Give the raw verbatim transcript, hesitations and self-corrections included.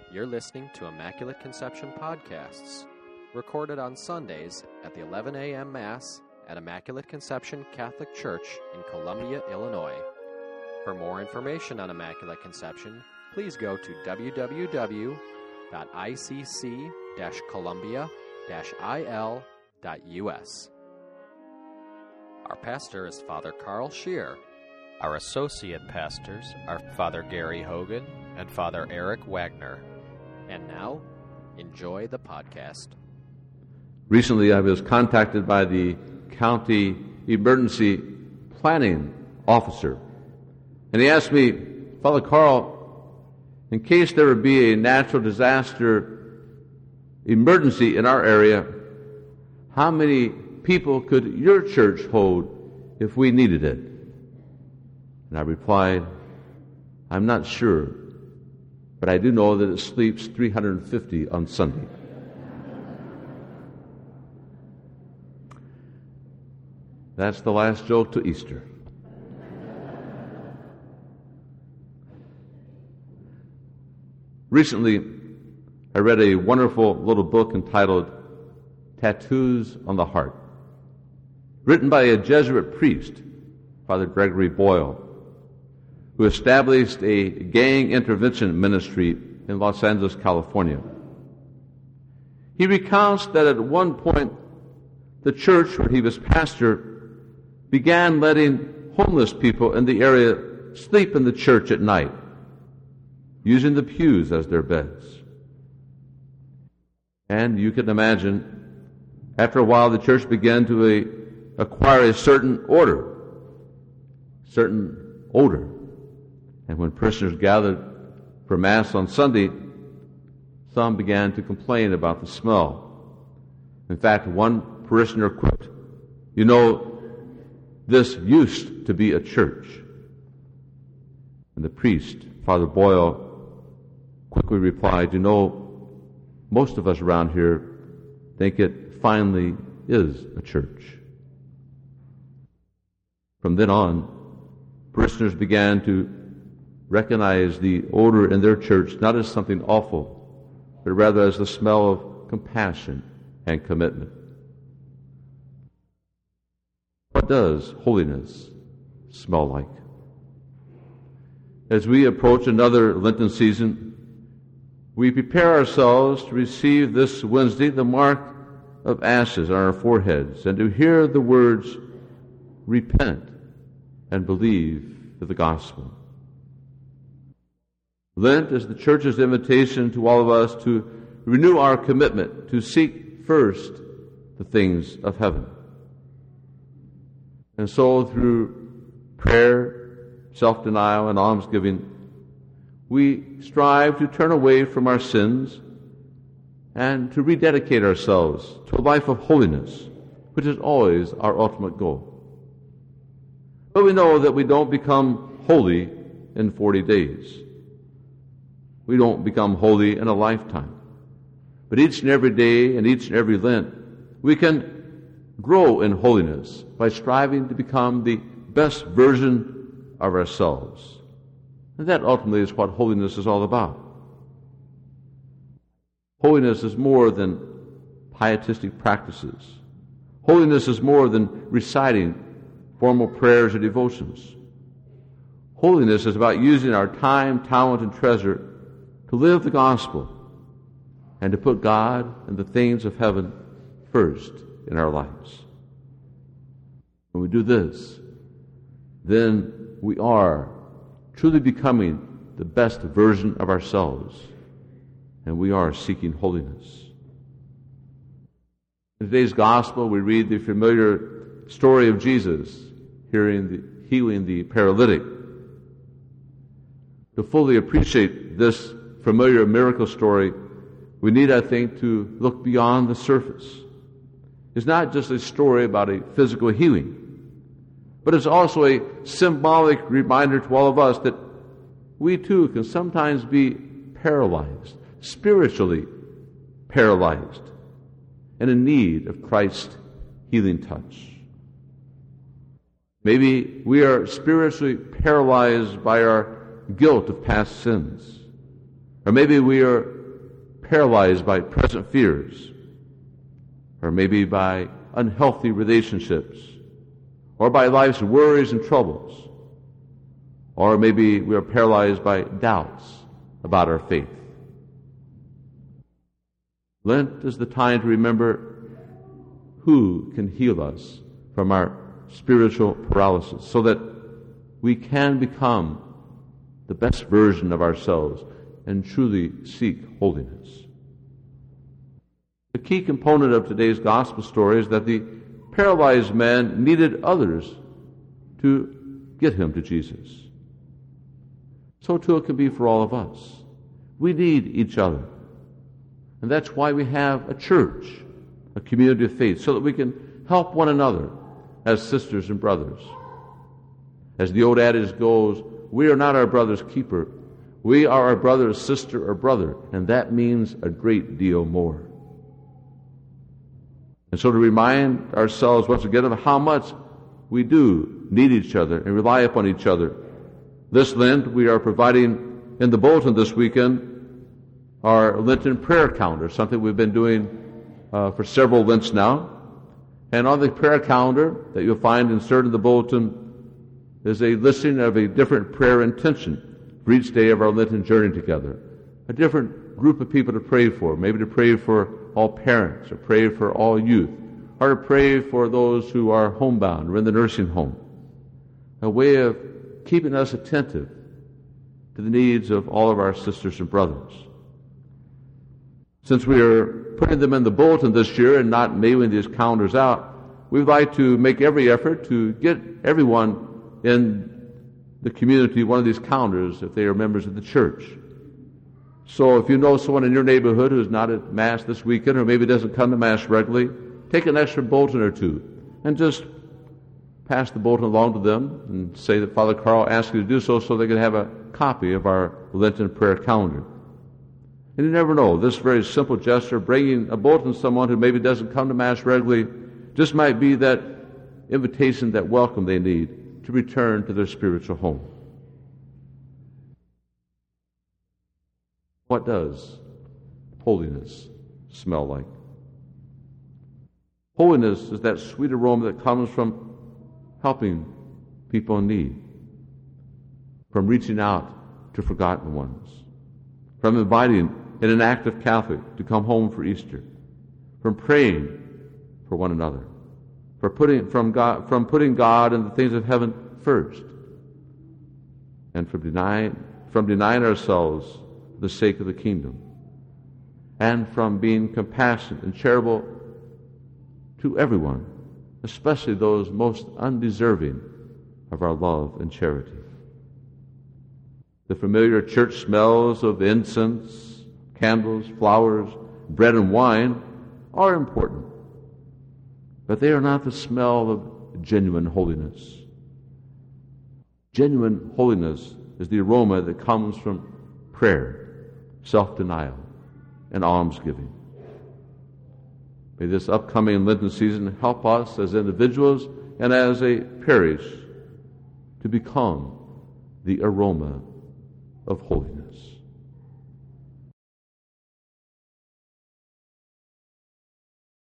You're listening to Immaculate Conception Podcasts, recorded on Sundays at the eleven a.m. Mass at Immaculate Conception Catholic Church in Columbia, Illinois. For more information on Immaculate Conception, please go to w w w dot i c c dash columbia dash i l dot u s. Our pastor is Father Carl Scheer. Our associate pastors are Father Gary Hogan and Father Eric Wagner. And now, enjoy the podcast. Recently, I was contacted by the county emergency planning officer, and he asked me, Father Carl, in case there would be a natural disaster emergency in our area, how many people could your church hold if we needed it? And I replied, I'm not sure, but I do know that it sleeps three hundred fifty on Sunday. That's the last joke to Easter. Recently, I read a wonderful little book entitled Tattoos on the Heart, written by a Jesuit priest, Father Gregory Boyle, who established a gang intervention ministry in Los Angeles, California. He recounts that at one point, the church where he was pastor began letting homeless people in the area sleep in the church at night, using the pews as their beds. And you can imagine, after a while, the church began to uh, acquire a certain order, certain odor. And when parishioners gathered for Mass on Sunday, some began to complain about the smell. In fact, one parishioner quipped, you know, this used to be a church. And the priest, Father Boyle, quickly replied, you know, most of us around here think it finally is a church. From then on, parishioners began to recognize the odor in their church not as something awful, but rather as the smell of compassion and commitment. What does holiness smell like? As we approach another Lenten season, we prepare ourselves to receive this Wednesday the mark of ashes on our foreheads and to hear the words, repent and believe the gospel. Lent is the church's invitation to all of us to renew our commitment to seek first the things of heaven. And so through prayer, self-denial, and almsgiving, we strive to turn away from our sins and to rededicate ourselves to a life of holiness, which is always our ultimate goal. But we know that we don't become holy in forty days. We don't become holy in a lifetime. But each and every day and each and every Lent, we can grow in holiness by striving to become the best version of ourselves. And that ultimately is what holiness is all about. Holiness is more than pietistic practices. Holiness is more than reciting formal prayers or devotions. Holiness is about using our time, talent, and treasure to live the gospel and to put God and the things of heaven first in our lives. When we do this, then we are truly becoming the best version of ourselves, and we are seeking holiness. In today's gospel, we read the familiar story of Jesus hearing the, healing the paralytic. To fully appreciate this familiar miracle story, we need, I think, to look beyond the surface. It's not just a story about a physical healing, but it's also a symbolic reminder to all of us that we too can sometimes be paralyzed, spiritually paralyzed, and in need of Christ's healing touch. Maybe we are spiritually paralyzed by our guilt of past sins. Or maybe we are paralyzed by present fears, or maybe by unhealthy relationships, or by life's worries and troubles, or maybe we are paralyzed by doubts about our faith. Lent is the time to remember who can heal us from our spiritual paralysis so that we can become the best version of ourselves and truly seek holiness. The key component of today's gospel story is that the paralyzed man needed others to get him to Jesus. So too it can be for all of us. We need each other. And that's why we have a church, a community of faith, so that we can help one another as sisters and brothers. As the old adage goes, we are not our brother's keeper. We are our brother's sister or brother, and that means a great deal more. And so to remind ourselves once again of how much we do need each other and rely upon each other, this Lent we are providing in the bulletin this weekend our Lenten prayer calendar, something we've been doing uh, for several Lents now. And on the prayer calendar that you'll find inserted in the bulletin is a listing of a different prayer intention for each day of our Lenten journey together. A different group of people to pray for, maybe to pray for all parents, or pray for all youth, or to pray for those who are homebound or in the nursing home. A way of keeping us attentive to the needs of all of our sisters and brothers. Since we are putting them in the bulletin this year and not mailing these calendars out, we'd like to make every effort to get everyone in the community one of these calendars if they are members of the church. So if you know someone in your neighborhood who's not at Mass this weekend or maybe doesn't come to Mass regularly, take an extra bulletin or two and just pass the bulletin along to them and say that Father Carl asked you to do so so they can have a copy of our Lenten prayer calendar. And you never know, this very simple gesture, bringing a bulletin to someone who maybe doesn't come to Mass regularly, just might be that invitation, that welcome they need to return to their spiritual home. What does holiness smell like? Holiness is that sweet aroma that comes from helping people in need, from reaching out to forgotten ones, from inviting in an active Catholic to come home for Easter, from praying for one another, for putting from God, from putting God and the things of heaven first, and from denying from denying ourselves for the sake of the kingdom, and from being compassionate and charitable to everyone, especially those most undeserving of our love and charity. The familiar church smells of incense, candles, flowers, bread and wine are important, but they are not the smell of genuine holiness. Genuine holiness is the aroma that comes from prayer, self-denial, and almsgiving. May this upcoming Lenten season help us as individuals and as a parish to become the aroma of holiness.